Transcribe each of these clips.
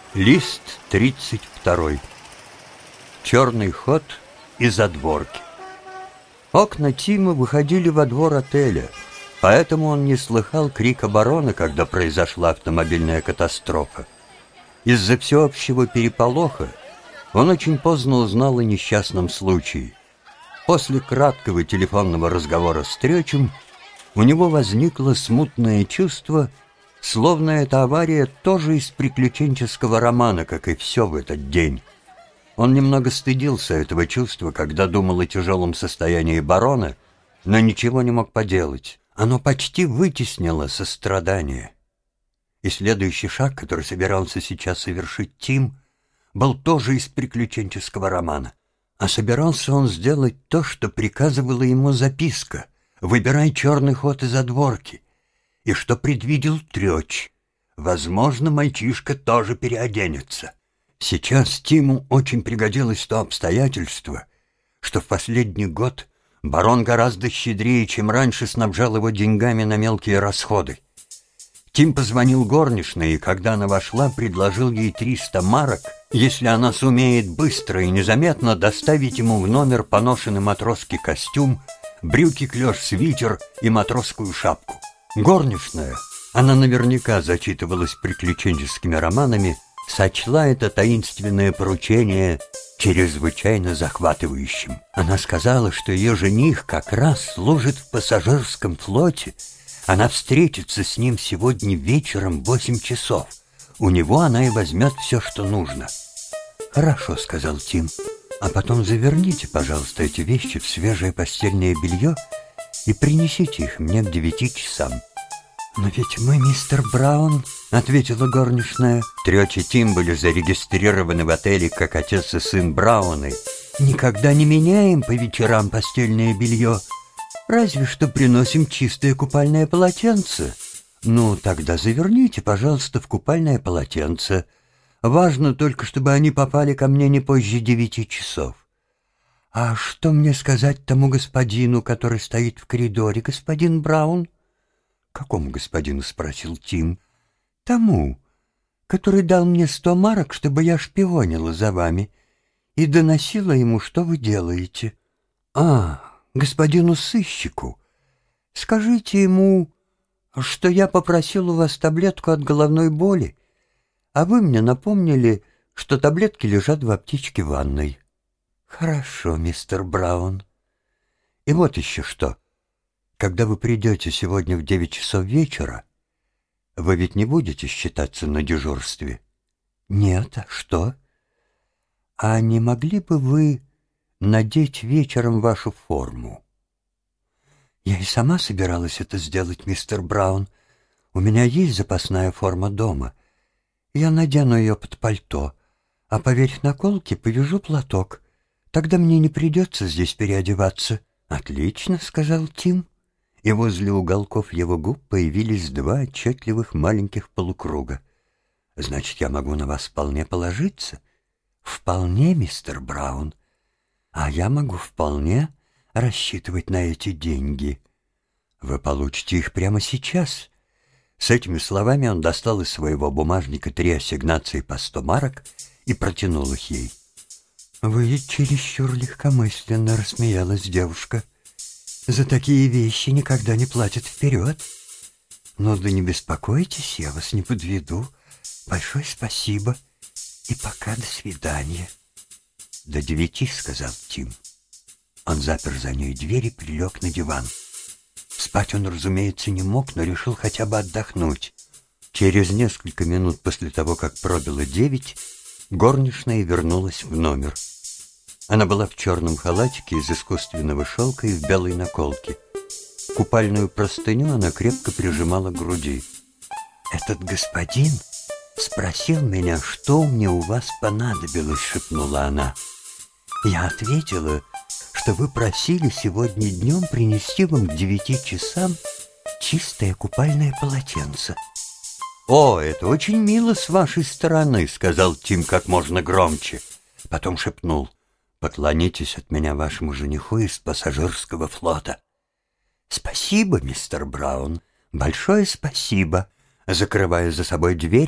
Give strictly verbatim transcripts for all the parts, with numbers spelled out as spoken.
Лист тридцать второй. Черный ход и задворки. Окна Тима выходили во двор отеля, поэтому он не слыхал крика барона, когда произошла автомобильная катастрофа. Из-за всеобщего переполоха он очень поздно узнал о несчастном случае. После краткого телефонного разговора с Трёчем у него возникло смутное чувство, словно эта авария тоже из приключенческого романа, как и все в этот день. Он немного стыдился этого чувства, когда думал о тяжелом состоянии барона, но ничего не мог поделать. Оно почти вытеснило сострадание. И следующий шаг, который собирался сейчас совершить Тим, был тоже из приключенческого романа. А собирался он сделать то, что приказывала ему записка: «Выбирай черный ход и задворки», и что предвидел Трёч: возможно, мальчишка тоже переоденется. Сейчас Тиму очень пригодилось то обстоятельство, что в последний год барон гораздо щедрее, чем раньше, снабжал его деньгами на мелкие расходы. Тим позвонил горничной, и когда она вошла, предложил ей триста марок, если она сумеет быстро и незаметно доставить ему в номер поношенный матросский костюм, брюки-клёш-свитер и матросскую шапку. Горничная, она наверняка зачитывалась приключенческими романами, сочла это таинственное поручение чрезвычайно захватывающим. Она сказала, что ее жених как раз служит в пассажирском флоте. Она встретится с ним сегодня вечером в восемь часов. У него она и возьмет все, что нужно. «Хорошо», — сказал Тим. «А потом заверните, пожалуйста, эти вещи в свежее постельное белье и принесите их мне к девяти часам». «Но ведь мы, мистер Браун», — ответила горничная. Трёч и Тим были зарегистрированы в отеле как отец и сын Брауны. «Никогда не меняем по вечерам постельное белье, разве что приносим чистое купальное полотенце». «Ну, тогда заверните, пожалуйста, в купальное полотенце. Важно только, чтобы они попали ко мне не позже девяти часов». «А что мне сказать тому господину, который стоит в коридоре, господин Браун?» «Какому господину?» — спросил Тим. «Тому, который дал мне сто марок, чтобы я шпионила за вами и доносила ему, что вы делаете». «А, господину сыщику. Скажите ему, что я попросил у вас таблетку от головной боли, а вы мне напомнили, что таблетки лежат в аптечке в ванной». «Хорошо, мистер Браун. И вот еще что. Когда вы придете сегодня в девять часов вечера, вы ведь не будете считаться на дежурстве?» «Нет, а что?» «А не могли бы вы надеть вечером вашу форму?» «Я и сама собиралась это сделать, мистер Браун. У меня есть запасная форма дома. Я надену ее под пальто, а поверх наколки повяжу платок. Тогда мне не придется здесь переодеваться». «Отлично», — сказал Тим. И возле уголков его губ появились два отчетливых маленьких полукруга. «Значит, я могу на вас вполне положиться?» «Вполне, мистер Браун. А я могу вполне рассчитывать на эти деньги. Вы получите их прямо сейчас». С этими словами он достал из своего бумажника три ассигнации по сто марок и протянул их ей. «Вы чересчур легкомысленно», — рассмеялась девушка. «За такие вещи никогда не платят вперед. Но да не беспокойтесь, я вас не подведу. Большое спасибо. И пока, до свидания». «До девяти», — сказал Тим. Он запер за ней дверь и прилег на диван. Спать он, разумеется, не мог, но решил хотя бы отдохнуть. Через несколько минут после того, как пробило девять, горничная вернулась в номер. Она была в черном халатике из искусственного шелка и в белой наколке. Купальную простыню она крепко прижимала к груди. «Этот господин спросил меня, что мне у вас понадобилось», — шепнула она. «Я ответила, что вы просили сегодня днем принести вам к девяти часам чистое купальное полотенце». «О, это очень мило с вашей стороны», — сказал Тим как можно громче. Потом шепнул: «Поклонитесь от меня вашему жениху из пассажирского флота». «Спасибо, мистер Браун, большое спасибо». Закрывая за собой дверь,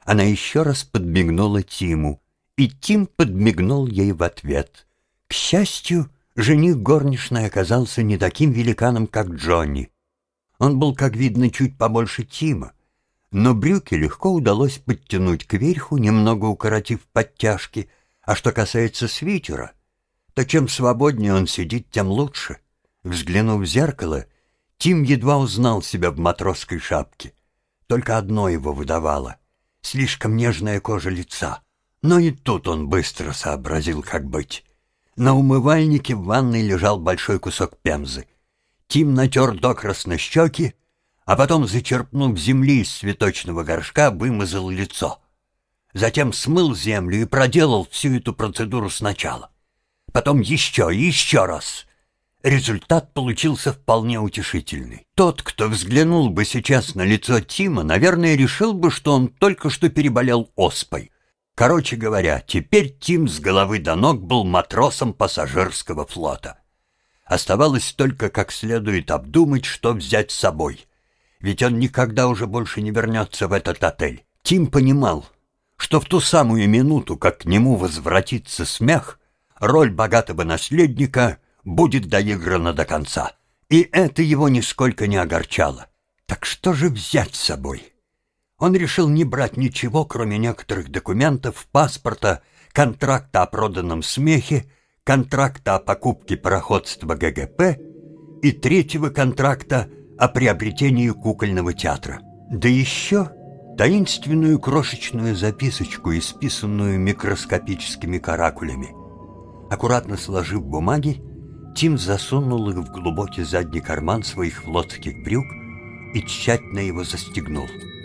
Она еще раз подмигнула Тиму, и Тим подмигнул ей в ответ. К счастью, жених горничной оказался не таким великаном, как Джонни. Он был, как видно, чуть побольше Тима, но брюки легко удалось подтянуть кверху, немного укоротив подтяжки, а что касается свитера, то чем свободнее он сидит, тем лучше. Взглянув в зеркало, Тим едва узнал себя в матросской шапке. Только одно его выдавало — слишком нежная кожа лица. Но и тут он быстро сообразил, как быть. На умывальнике в ванной лежал большой кусок пемзы. Тим натер докрасно щеки, а потом, зачерпнув земли из цветочного горшка, вымазал лицо. Затем смыл землю и проделал всю эту процедуру сначала. Потом еще и еще раз. Результат получился вполне утешительный. Тот, кто взглянул бы сейчас на лицо Тима, наверное, решил бы, что он только что переболел оспой. Короче говоря, теперь Тим с головы до ног был матросом пассажирского флота. Оставалось только как следует обдумать, что взять с собой. Ведь он никогда уже больше не вернется в этот отель. Тим понимал, что в ту самую минуту, как к нему возвратится смех, роль богатого наследника будет доиграна до конца. И это его нисколько не огорчало. Так что же взять с собой? Он решил не брать ничего, кроме некоторых документов, паспорта, контракта о проданном смехе, контракта о покупке пароходства ГГП и третьего контракта о приобретении кукольного театра. Да еще таинственную крошечную записочку, исписанную микроскопическими каракулями. Аккуратно сложив бумаги, Тим засунул их в глубокий задний карман своих флотских брюк и тщательно его застегнул.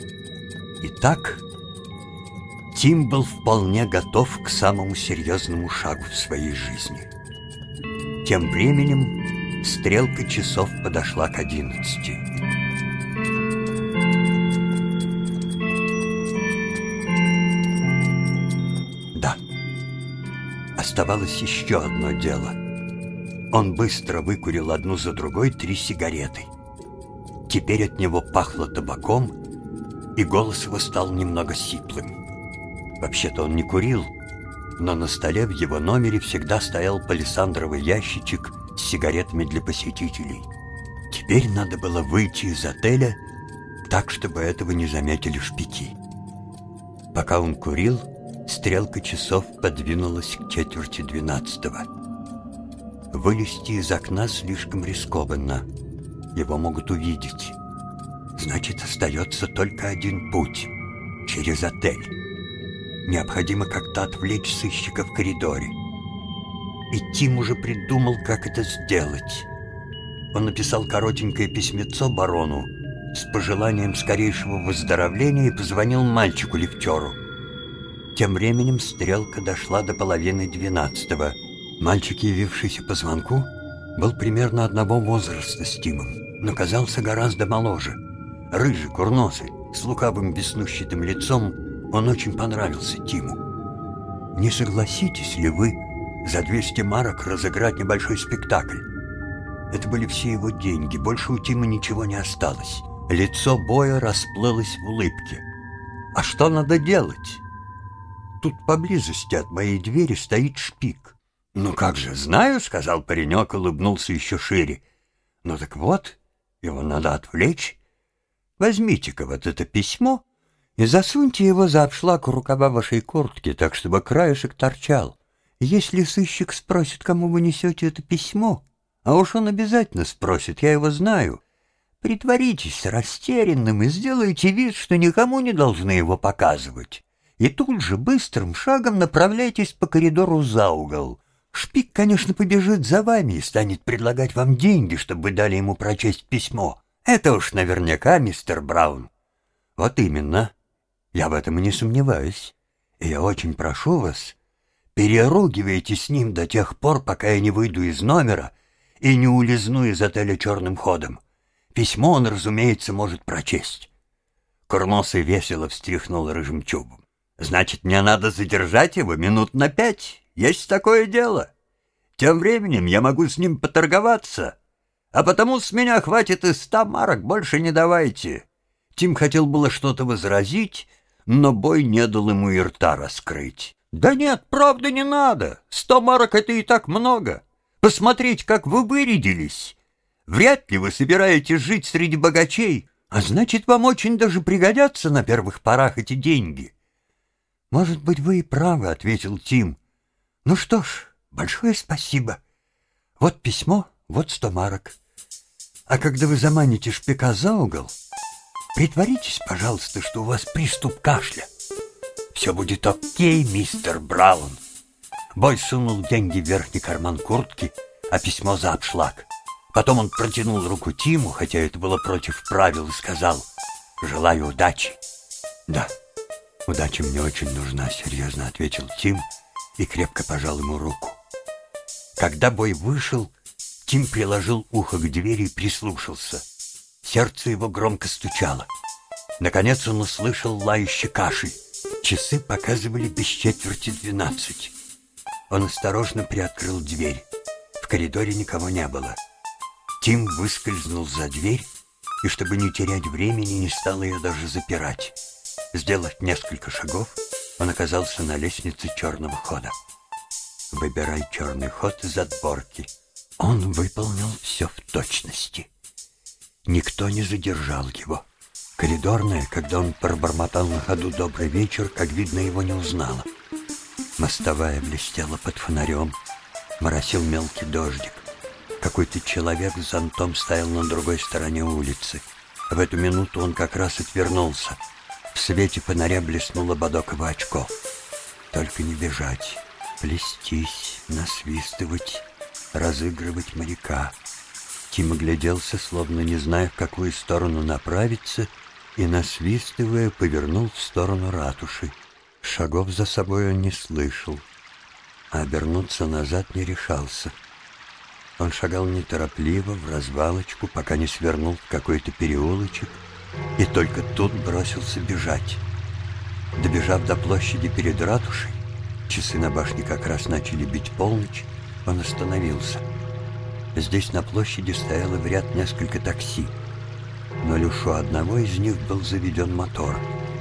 Итак, Тим был вполне готов к самому серьезному шагу в своей жизни. Тем временем стрелка часов подошла к одиннадцати. Да, оставалось еще одно дело. Он быстро выкурил одну за другой три сигареты. Теперь от него пахло табаком, и голос его стал немного сиплым. Вообще-то он не курил, но на столе в его номере всегда стоял палисандровый ящичек с сигаретами для посетителей. Теперь надо было выйти из отеля так, чтобы этого не заметили шпики. Пока он курил, стрелка часов подвинулась к четверти двенадцатого. Вылезти из окна слишком рискованно. Его могут увидеть. Значит, остается только один путь — через отель. Необходимо как-то отвлечь сыщика в коридоре. И Тим уже придумал, как это сделать. Он написал коротенькое письмецо барону с пожеланием скорейшего выздоровления и позвонил мальчику-лифтеру. Тем временем стрелка дошла до половины двенадцатого. Мальчик, явившийся по звонку, был примерно одного возраста с Тимом, но казался гораздо моложе. Рыжий, курносый, с лукавым веснущатым лицом, он очень понравился Тиму. Не согласитесь ли вы за двести марок разыграть небольшой спектакль? Это были все его деньги, больше у Тима ничего не осталось. Лицо Боя расплылось в улыбке. А что надо делать? Тут поблизости от моей двери стоит шпик. «Ну как же, знаю», — сказал паренек, улыбнулся еще шире. «Ну так вот, его надо отвлечь. Возьмите-ка вот это письмо и засуньте его за обшлаг рукава вашей куртки, так, чтобы краешек торчал. Если сыщик спросит, кому вы несете это письмо, а уж он обязательно спросит, я его знаю, притворитесь растерянным и сделайте вид, что никому не должны его показывать. И тут же быстрым шагом направляйтесь по коридору за угол. Шпик, конечно, побежит за вами и станет предлагать вам деньги, чтобы вы дали ему прочесть письмо. Это уж наверняка, мистер Браун». «Вот именно. Я в этом и не сомневаюсь. И я очень прошу вас, переругивайте с ним до тех пор, пока я не выйду из номера и не улизну из отеля черным ходом. Письмо он, разумеется, может прочесть». Курносый весело встряхнул рыжим чубом. «Значит, мне надо задержать его минут на пять. Есть такое дело. Тем временем я могу с ним поторговаться. А потому с меня хватит и ста марок, больше не давайте». Тим хотел было что-то возразить, но бой не дал ему и рта раскрыть. «Да нет, правда не надо. Сто марок — это и так много. Посмотрите, как вы вырядились. Вряд ли вы собираетесь жить среди богачей, а значит, вам очень даже пригодятся на первых порах эти деньги». «Может быть, вы и правы», — ответил Тим. «Ну что ж, большое спасибо. Вот письмо, вот сто марок. А когда вы заманите шпика за угол, притворитесь, пожалуйста, что у вас приступ кашля». «Все будет окей, мистер Браун». Бой сунул деньги в верхний карман куртки, а письмо за обшлаг. Потом он протянул руку Тиму, хотя это было против правил, и сказал: «Желаю удачи». «Да, удача мне очень нужна», — серьезно ответил Тим и крепко пожал ему руку. Когда Бой вышел, Тим приложил ухо к двери и прислушался. Сердце его громко стучало. Наконец он услышал лающий кашель. Часы показывали без четверти двенадцать. Он осторожно приоткрыл дверь. В коридоре никого не было. Тим выскользнул за дверь и, чтобы не терять времени, не стал ее даже запирать. Сделав несколько шагов, он оказался на лестнице черного хода. «Выбирай черный ход из отборки». Он выполнил все в точности. Никто не задержал его. Коридорная, когда он пробормотал на ходу «добрый вечер», как видно, его не узнала. Мостовая блестела под фонарем, моросил мелкий дождик. Какой-то человек с зонтом стоял на другой стороне улицы. В эту минуту он как раз отвернулся. В свете фонаря блеснул ободок его очков. Только не бежать, плестись, насвистывать, разыгрывать моряка. Тим огляделся, словно не зная, в какую сторону направиться, и, насвистывая, повернул в сторону ратуши. Шагов за собой он не слышал, а обернуться назад не решался. Он шагал неторопливо, в развалочку, пока не свернул в какой-то переулочек, и только тут бросился бежать. Добежав до площади перед ратушей, часы на башне как раз начали бить полночь, он остановился. Здесь на площади стояло в ряд несколько такси, но лишь у одного из них был заведен мотор.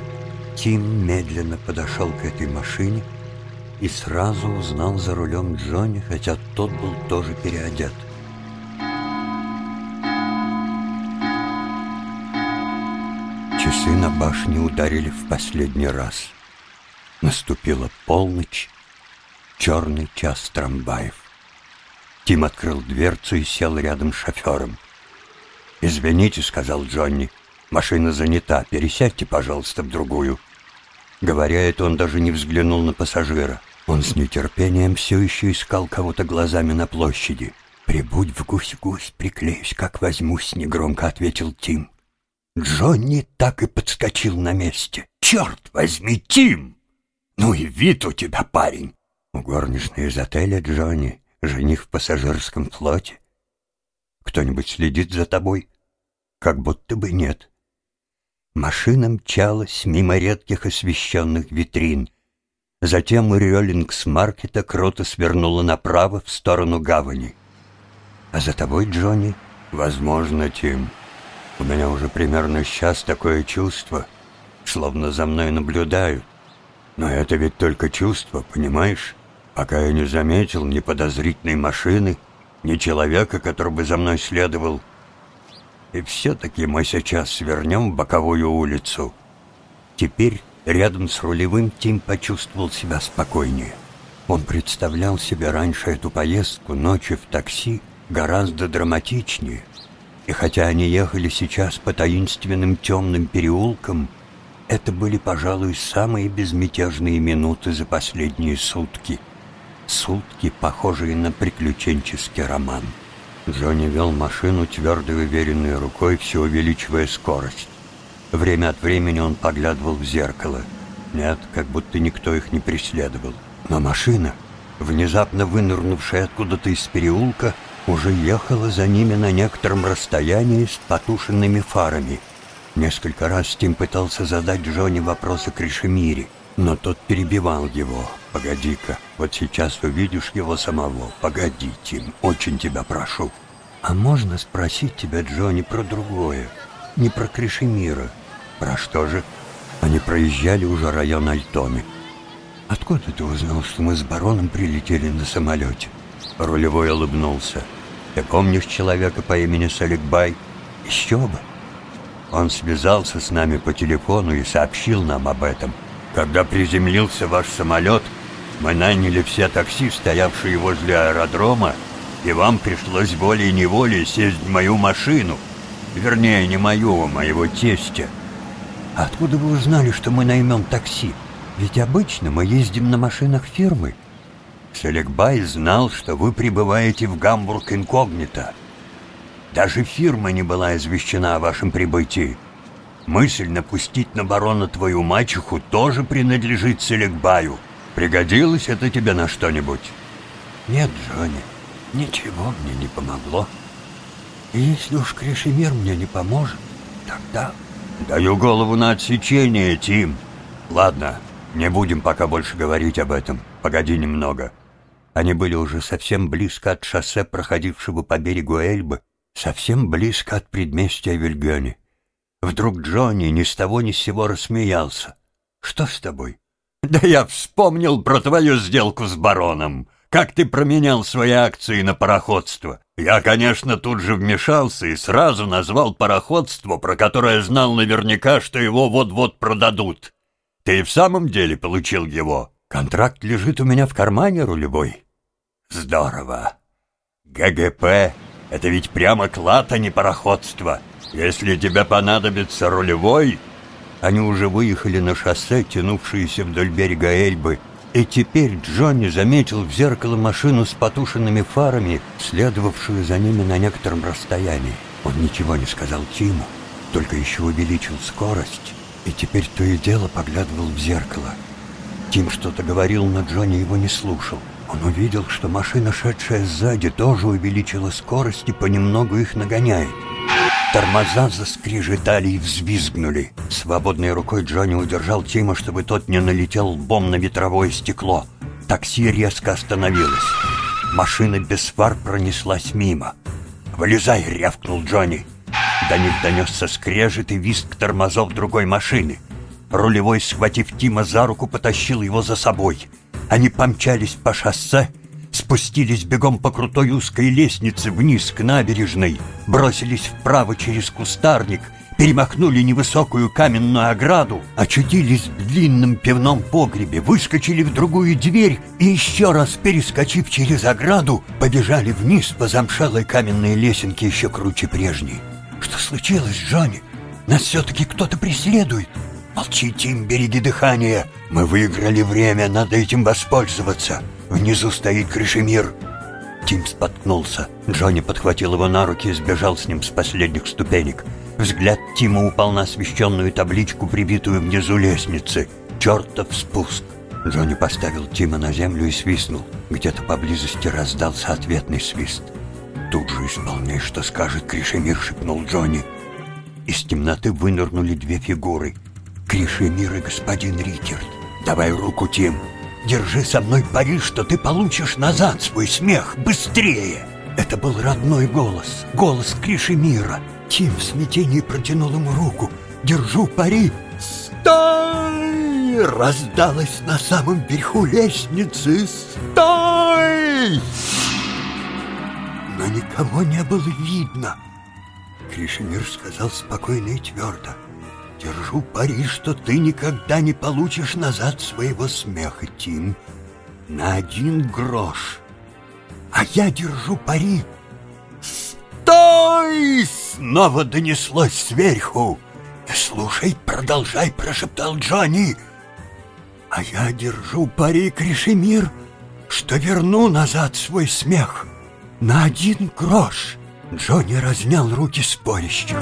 Тим медленно подошел к этой машине и сразу узнал за рулем Джонни, хотя тот был тоже переодет. Часы на башне ударили в последний раз. Наступила полночь, черный час трамваев. Тим открыл дверцу и сел рядом с шофером. «Извините», — сказал Джонни, — «машина занята, пересядьте, пожалуйста, в другую». Говоря это, он даже не взглянул на пассажира. Он с нетерпением все еще искал кого-то глазами на площади. «Прибудь в гусь-гусь, приклеюсь, как возьмусь», — негромко ответил Тим. Джонни так и подскочил на месте. «Черт возьми, Тим! Ну и вид у тебя, парень!» «У горничной из отеля, Джонни, жених в пассажирском флоте. Кто-нибудь следит за тобой?» «Как будто бы нет». Машина мчалась мимо редких освещенных витрин. Затем у Рёллингс-маркета круто свернула направо в сторону гавани. «А за тобой, Джонни?» «Возможно, Тим. У меня уже примерно сейчас такое чувство, словно за мной наблюдают. Но это ведь только чувство, понимаешь? Пока я не заметил ни подозрительной машины, ни человека, который бы за мной следовал. И все-таки мы сейчас свернем в боковую улицу». Теперь рядом с рулевым Тим почувствовал себя спокойнее. Он представлял себе раньше эту поездку ночью в такси гораздо драматичнее. И хотя они ехали сейчас по таинственным темным переулкам, это были, пожалуй, самые безмятежные минуты за последние сутки. Сутки, похожие на приключенческий роман. Джонни вел машину твердой уверенной рукой, все увеличивая скорость. Время от времени он поглядывал в зеркало. Нет, как будто никто их не преследовал. Но машина, внезапно вынырнувшая откуда-то из переулка, уже ехала за ними на некотором расстоянии с потушенными фарами. Несколько раз Тим пытался задать Джонни вопрос о Кришемире, но тот перебивал его. «Погоди-ка, вот сейчас увидишь его самого. Погоди, Тим, очень тебя прошу». «А можно спросить тебя, Джонни, про другое? Не про Кришемира?» «Про что же?» Они проезжали уже район Альтоны. «Откуда ты узнал, что мы с бароном прилетели на самолете?» Рулевой улыбнулся. «Ты помнишь человека по имени Саликбай?» «Еще бы!» Он связался с нами по телефону и сообщил нам об этом. Когда приземлился ваш самолет, мы наняли все такси, стоявшие возле аэродрома, и вам пришлось волей-неволей сесть в мою машину. Вернее, не мою, а моего тестя. Откуда вы узнали, что мы наймем такси? Ведь обычно мы ездим на машинах фирмы. Саликбай знал, что вы прибываете в Гамбург инкогнито. Даже фирма не была извещена о вашем прибытии. Мысль напустить на барона твою мачеху тоже принадлежит Саликбаю. Пригодилось это тебе на что-нибудь?» «Нет, Джонни, ничего мне не помогло. И если уж Кришемир мне не поможет, тогда...» «Даю голову на отсечение, Тим. Ладно, не будем пока больше говорить об этом. Погоди немного». Они были уже совсем близко от шоссе, проходившего по берегу Эльбы, совсем близко от предместья Вильгёни. Вдруг Джонни ни с того ни с сего рассмеялся. «Что с тобой?» «Да я вспомнил про твою сделку с бароном. Как ты променял свои акции на пароходство. Я, конечно, тут же вмешался и сразу назвал пароходство, про которое знал наверняка, что его вот-вот продадут. Ты и в самом деле получил его?» «Контракт лежит у меня в кармане, рулевой». «Здорово. ГГП — это ведь прямо клад, а не пароходство. Если тебе понадобится рулевой...» Они уже выехали на шоссе, тянувшееся вдоль берега Эльбы, и теперь Джонни заметил в зеркало машину с потушенными фарами, следовавшую за ними на некотором расстоянии. Он ничего не сказал Тиму, только еще увеличил скорость, и теперь то и дело поглядывал в зеркало. Тим что-то говорил, но Джонни его не слушал. Он увидел, что машина, шедшая сзади, тоже увеличила скорость и понемногу их нагоняет. Тормоза заскрежетали и взвизгнули. Свободной рукой Джонни удержал Тима, чтобы тот не налетел лбом на ветровое стекло. Такси резко остановилось. Машина без фар пронеслась мимо. «Вылезай!» — рявкнул Джонни. До них донесся скрежет и визг тормозов другой машины. Рулевой, схватив Тима за руку, потащил его за собой. Они помчались по шоссе, спустились бегом по крутой узкой лестнице вниз к набережной, бросились вправо через кустарник, перемахнули невысокую каменную ограду, очутились в длинном пивном погребе, выскочили в другую дверь и, еще раз перескочив через ограду, побежали вниз по замшелой каменной лесенке еще круче прежней. «Что случилось, Джонни? Нас все-таки кто-то преследует!» «Молчи, Тим, береги дыхание! Мы выиграли время, надо этим воспользоваться! Внизу стоит Кришемир!» Тим споткнулся. Джонни подхватил его на руки и сбежал с ним с последних ступенек. Взгляд Тима упал на освещенную табличку, прибитую внизу лестницы. «Чертов спуск!» Джонни поставил Тима на землю и свистнул. Где-то поблизости раздался ответный свист. «Тут же исполняй, что скажет Кришемир», — шепнул Джонни. Из темноты вынырнули две фигуры. Кришемир и господин Рикерт. «Давай руку, Тим. Держи со мной пари, что ты получишь назад свой смех. Быстрее!» Это был родной голос. Голос Кришемира. Тим в смятении протянул ему руку. «Держу пари!» «Стой!» Раздалось на самом верху лестницы. «Стой!» Но никого не было видно. Кришемир сказал спокойно и твердо: «Держу пари, что ты никогда не получишь назад своего смеха, Тим. На один грош. А я держу пари». «Стой!» Снова донеслось сверху. «Слушай, продолжай», — прошептал Джонни. «А я держу пари, Кришемир, что верну назад свой смех. На один грош». Джонни разнял руки спорящих.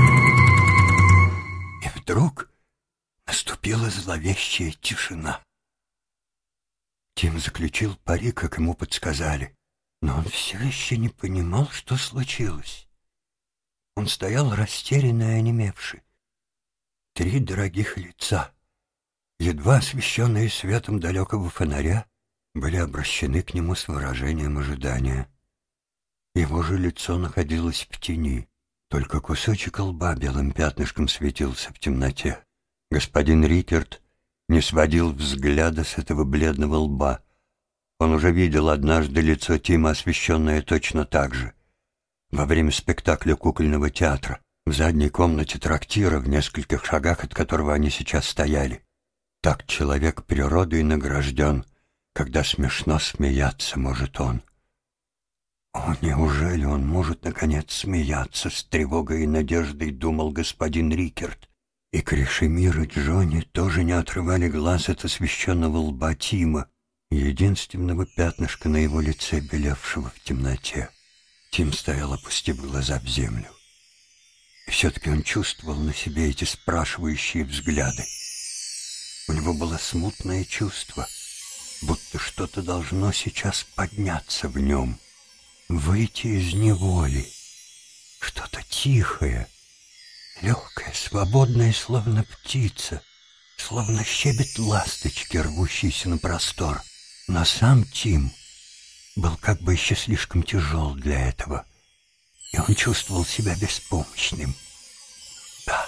И вдруг наступила зловещая тишина. Тим заключил пари, как ему подсказали, но он все еще не понимал, что случилось. Он стоял растерянный и онемевший. Три дорогих лица, едва освещенные светом далекого фонаря, были обращены к нему с выражением ожидания. Его же лицо находилось в тени, только кусочек лба белым пятнышком светился в темноте. Господин Рикерт не сводил взгляда с этого бледного лба. Он уже видел однажды лицо Тима, освещенное точно так же. Во время спектакля кукольного театра, в задней комнате трактира, в нескольких шагах от которого они сейчас стояли. Так человек природой награжден, когда смешно смеяться может он. «О, неужели он может, наконец, смеяться?» — с тревогой и надеждой думал господин Рикерт. И Кришемир и Джонни тоже не отрывали глаз от освещенного лба Тима, единственного пятнышка на его лице, белевшего в темноте. Тим стоял, опустив глаза в землю. И все-таки он чувствовал на себе эти спрашивающие взгляды. У него было смутное чувство, будто что-то должно сейчас подняться в нем, выйти из неволи. Что-то тихое, легкое, свободное, словно птица, словно щебет ласточки, рвущейся на простор. Но сам Тим был как бы еще слишком тяжел для этого, и он чувствовал себя беспомощным. Да,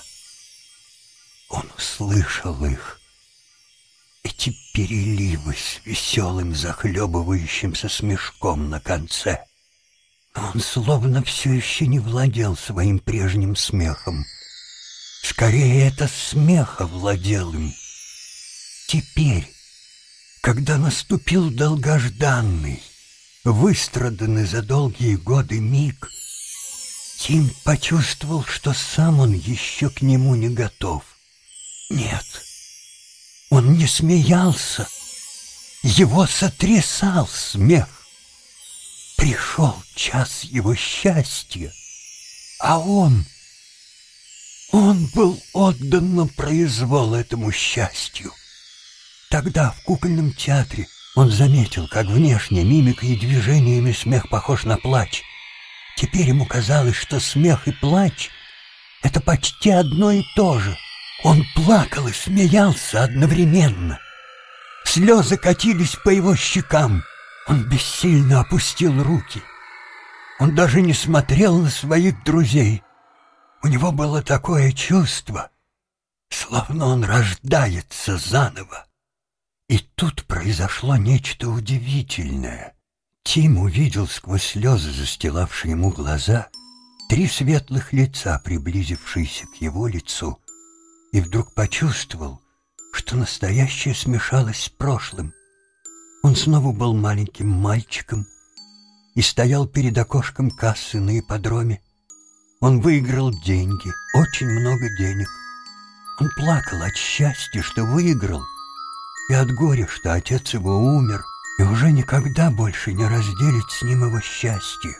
он услышал их, эти переливы с веселым захлебывающимся смешком на конце. Но он словно все еще не владел своим прежним смехом. Скорее, это смех овладел им. Теперь, когда наступил долгожданный, выстраданный за долгие годы миг, Тим почувствовал, что сам он еще к нему не готов. Нет, он не смеялся, его сотрясал смех. Пришел час его счастья, а он, он был отдан на произвол этому счастью. Тогда в кукольном театре он заметил, как внешне мимикой и движениями смех похож на плач. Теперь ему казалось, что смех и плач — это почти одно и то же. Он плакал и смеялся одновременно. Слезы катились по его щекам. Он бессильно опустил руки. Он даже не смотрел на своих друзей. У него было такое чувство, словно он рождается заново. И тут произошло нечто удивительное. Тим увидел сквозь слезы, застилавшие ему глаза, три светлых лица, приблизившиеся к его лицу, и вдруг почувствовал, что настоящее смешалось с прошлым. Он снова был маленьким мальчиком и стоял перед окошком кассы на ипподроме. Он выиграл деньги, очень много денег. Он плакал от счастья, что выиграл, и от горя, что отец его умер, и уже никогда больше не разделит с ним его счастье.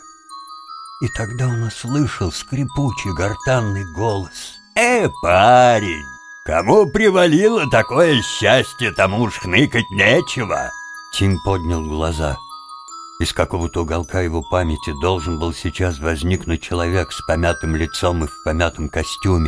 И тогда он услышал скрипучий гортанный голос. «Э, парень, кому привалило такое счастье, тому уж хныкать нечего!» Тим поднял глаза. Из какого-то уголка его памяти должен был сейчас возникнуть человек с помятым лицом и в помятом костюме.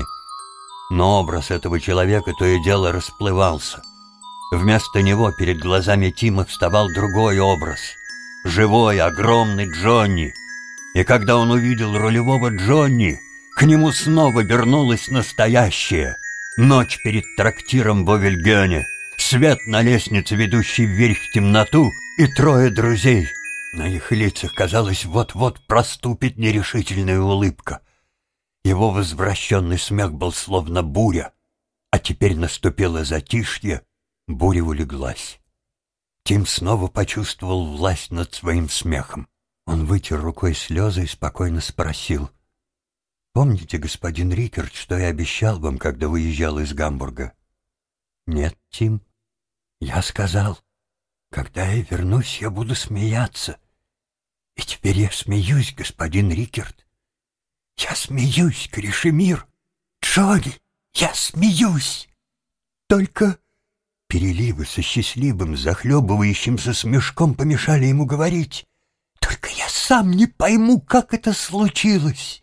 Но образ этого человека то и дело расплывался. Вместо него перед глазами Тима вставал другой образ. Живой, огромный Джонни. И когда он увидел рулевого Джонни, к нему снова вернулось настоящее. Ночь перед трактиром в Овельгёне, свет на лестнице, ведущей вверх в темноту, и трое друзей. На их лицах, казалось, вот-вот проступит нерешительная улыбка. Его возвращенный смех был словно буря, а теперь наступило затишье, буря улеглась. Тим снова почувствовал власть над своим смехом. Он вытер рукой слезы и спокойно спросил: «Помните, господин Рикерт, что я обещал вам, когда выезжал из Гамбурга?» «Нет, Тим. Я сказал, когда я вернусь, я буду смеяться. И теперь я смеюсь, господин Рикерт. Я смеюсь, Кришемир. Джонни, я смеюсь. Только...» Переливы со счастливым, захлебывающимся смешком помешали ему говорить. «Только я сам не пойму, как это случилось».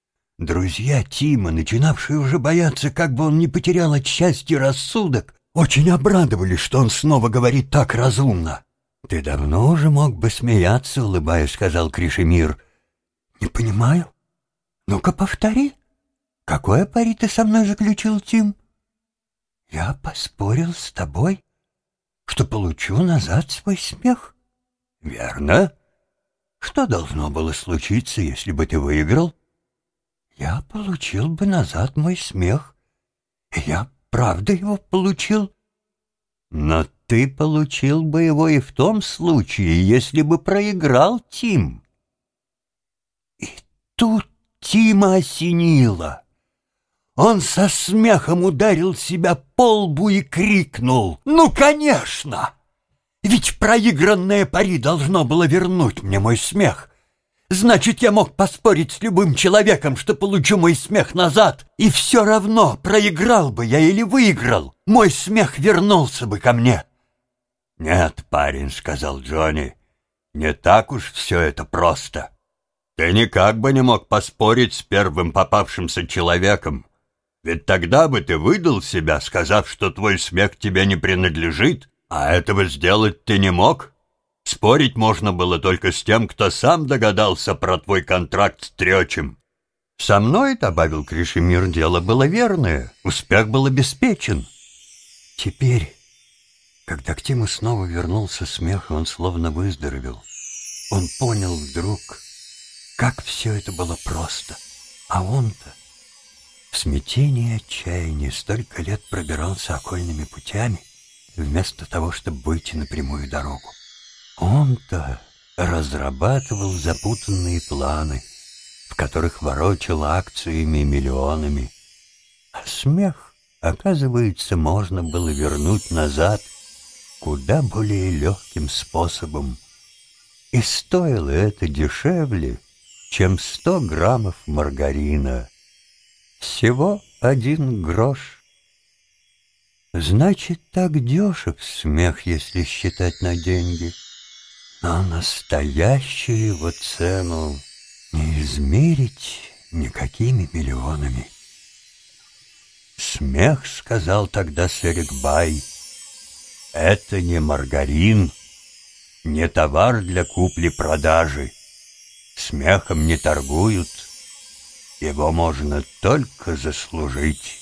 Друзья Тима, начинавшие уже бояться, как бы он не потерял от счастья рассудок, очень обрадовались, что он снова говорит так разумно. «Ты давно уже мог бы смеяться, улыбаясь», — сказал Кришемир. «Не понимаю. Ну-ка повтори. Какое пари ты со мной заключил, Тим?» Я поспорил с тобой, что получу назад свой смех. Верно? Что должно было случиться, если бы ты выиграл? Я получил бы назад мой смех. И я правда его получил. Но ты получил бы его и в том случае, если бы проиграл, Тим. И тут Тима осенило. Он со смехом ударил себя по лбу и крикнул: «Ну, конечно! Ведь проигранное пари должно было вернуть мне мой смех. Значит, я мог поспорить с любым человеком, что получу мой смех назад, и все равно, проиграл бы я или выиграл, мой смех вернулся бы ко мне». «Нет, парень», — сказал Джонни, — «не так уж все это просто. Ты никак бы не мог поспорить с первым попавшимся человеком. Ведь тогда бы ты выдал себя, сказав, что твой смех тебе не принадлежит, а этого сделать ты не мог. Спорить можно было только с тем, кто сам догадался про твой контракт с Трёчем. Со мной, — добавил Кришемир, — дело было верное, успех был обеспечен». Теперь, когда к Тиму снова вернулся смех, и он словно выздоровел, он понял вдруг, как все это было просто. А он-то в смятении и отчаянии столько лет пробирался окольными путями, вместо того, чтобы выйти на прямую дорогу. Он-то разрабатывал запутанные планы, в которых ворочал акциями и миллионами. А смех, оказывается, можно было вернуть назад куда более легким способом. И стоило это дешевле, чем сто граммов маргарина. Всего один грош. Значит, так дешев смех, если считать на деньги. Но настоящую его цену не измерить никакими миллионами. «Смех, — сказал тогда Серикбай, — это не маргарин, не товар для купли-продажи. Смехом не торгуют, его можно только заслужить».